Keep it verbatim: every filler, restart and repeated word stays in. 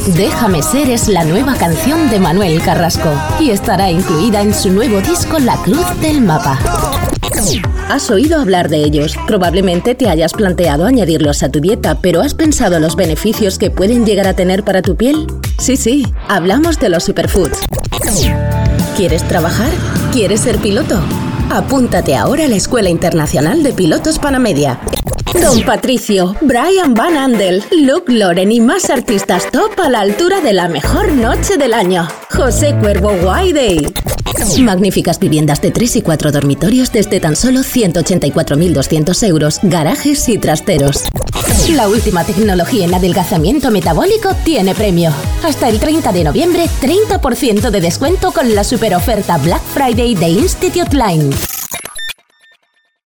Déjame ser es la nueva canción de Manuel Carrasco y estará incluida en su nuevo disco La Cruz del Mapa. Has oído hablar de ellos. Probablemente te hayas planteado añadirlos a tu dieta, pero ¿has pensado los beneficios que pueden llegar a tener para tu piel? Sí, sí, hablamos de los superfoods. ¿Quieres trabajar? ¿Quieres ser piloto? Apúntate ahora a la Escuela Internacional de Pilotos Panamedia. Don Patricio, Brian Van Andel, Luke Loren y más artistas top a la altura de la mejor noche del año. José Cuervo White Day. Magníficas viviendas de tres y cuatro dormitorios desde tan solo ciento ochenta y cuatro mil doscientos euros, garajes y trasteros. La última tecnología en adelgazamiento metabólico tiene premio. Hasta el treinta de noviembre, treinta por ciento de descuento con la superoferta Black Friday de Institute Line.